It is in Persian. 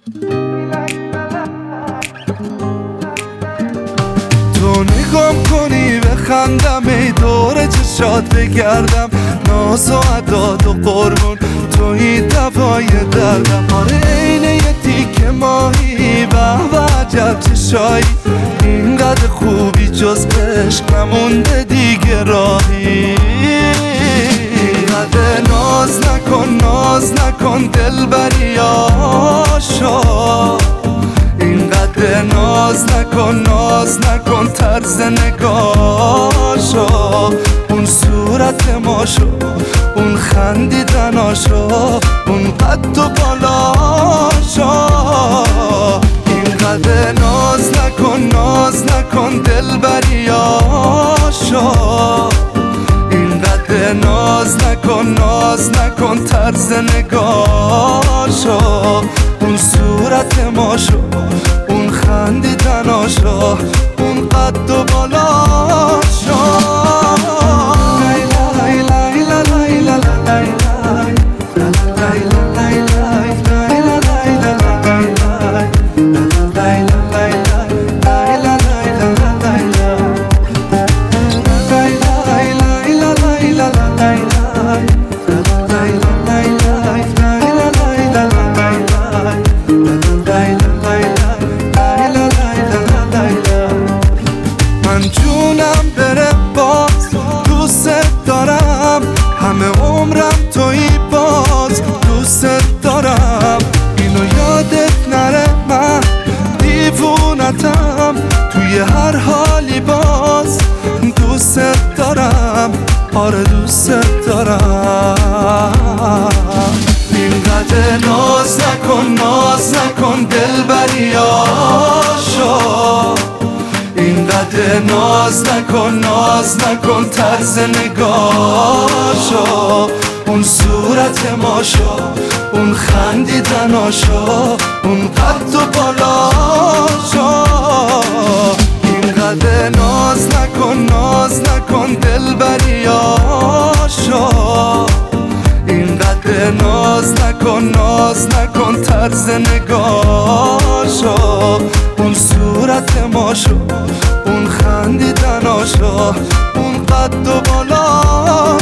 تو نگام کنی بخندم، ای دور چشات بگردم، ناز و عداد و قربون توی دوای دردم. آره عین یه تیکه ماهی، به به عجب چشایی، اینقدر خوبی جز عشق نمونده دیگه راهی. اینقدر ناز نکن دلبری آشا، اینقدر ناز نکن طرز نگاشو، اون صورت ماشو، اون خندیدناشو، اون قد و بالاشو. اینقدر ناز نکن دلبری آشا، اینقدر ناز نکن طرز نگاشو، اون صورت ماشو، اون خندیدناشو، اون قد و بالاشو. من جونم بره باز دوست دارم، همه عمرم تویی باز دوست دارم. اینو یادت نره من دیوونتم، توی هر حالی باز دوست دارم، آره دوست دارم. اینقدر ناز نکن دلبری آشا، اینقدر ناز نکن طرز نگاشو، اون صورت ماشو، اون خندیدناشو، اون قد و بالاشو. اینقدر ناز نکن دلبری آشا، اینقدر ناز نکن طرز نگاشو، اون صورت ماشو، اون خندیدناشو، اون قد و بالا.